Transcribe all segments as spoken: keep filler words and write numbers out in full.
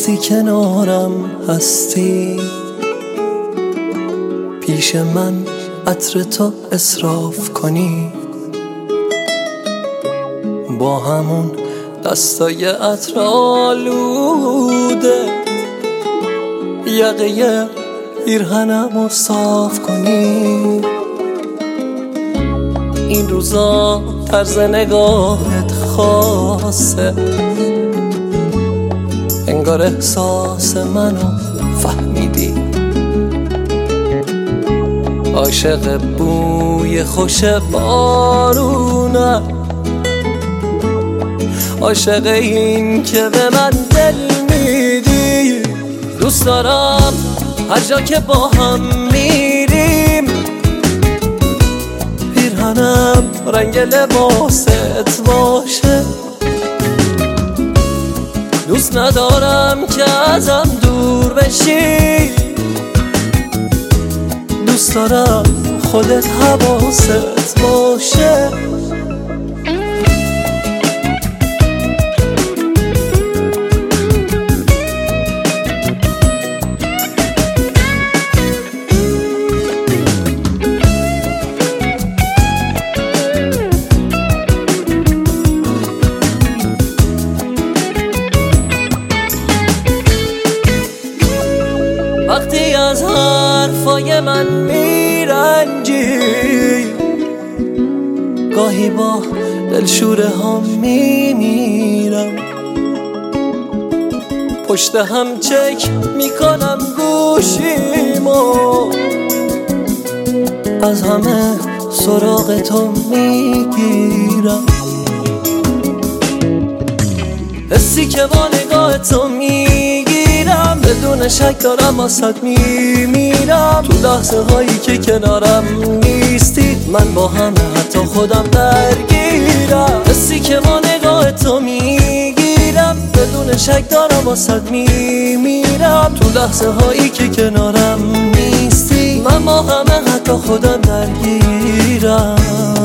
وقتی کنارم هستی، پیش من عطر تو اصراف کنی، با همون دستای عطر آلوده یقه پیرهنمو صاف کنی. این روزا طرز نگاهت خاصه، انگار احساس منو فهمیدی، عاشق بوی خوش بارونه، عاشق این که به من دل میدی. دوست دارم هر جا که با هم میریم، پیرهنم رنگ لباست باشه. دوست ندارم که ازم دور بشی، دوست دارم خودت حواست باشه. وقتی از حرفای من میرنجی، گاهی با دلشوره ها میمیرم، پشت هم چک میکنم گوشیمو، از همه سراغ تو میگیرم. حسی که با نگاه تو میگیرم، بدون شک دارم واسد میمیرم. تو لحظه هایی که کنارم نیستی، من با همه حتی خودم درگیرم. حسی که با نگاه تو میگیرم، بدون شک دارم واسد میمیرم. تو لحظه هایی که کنارم نیستی، من با همه حتی خودم درگیرم.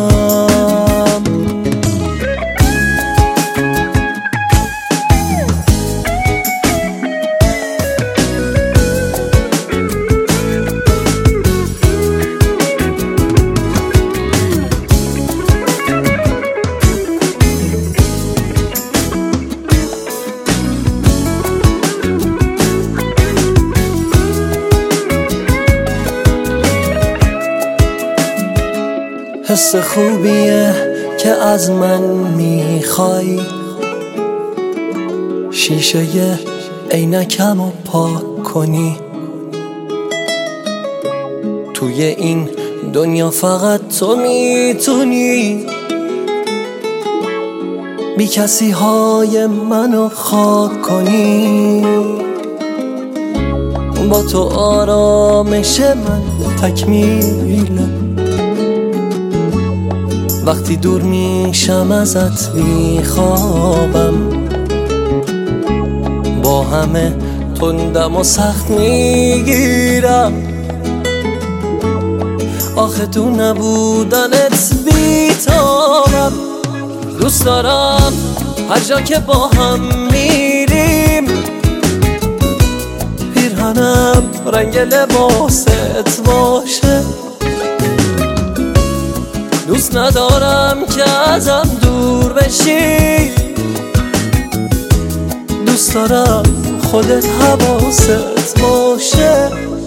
حس خوبیه که از من میخوای، شیشه عینکمو پاک کنی. توی این دنیا فقط تو میتونی بی کسی های منو خاک کنی. با تو آرامش من تکمیله، وقتی دور میشم ازت میخوابم، با همه تندم و سخت میگیرم. آخه تو نبودنت بیتابم. دوست دارم هر جا که با هم میریم، پیرهنم رنگ لباست باشه. دوست ندارم که ازم دور بشی، دوست دارم خودت حواست باشه.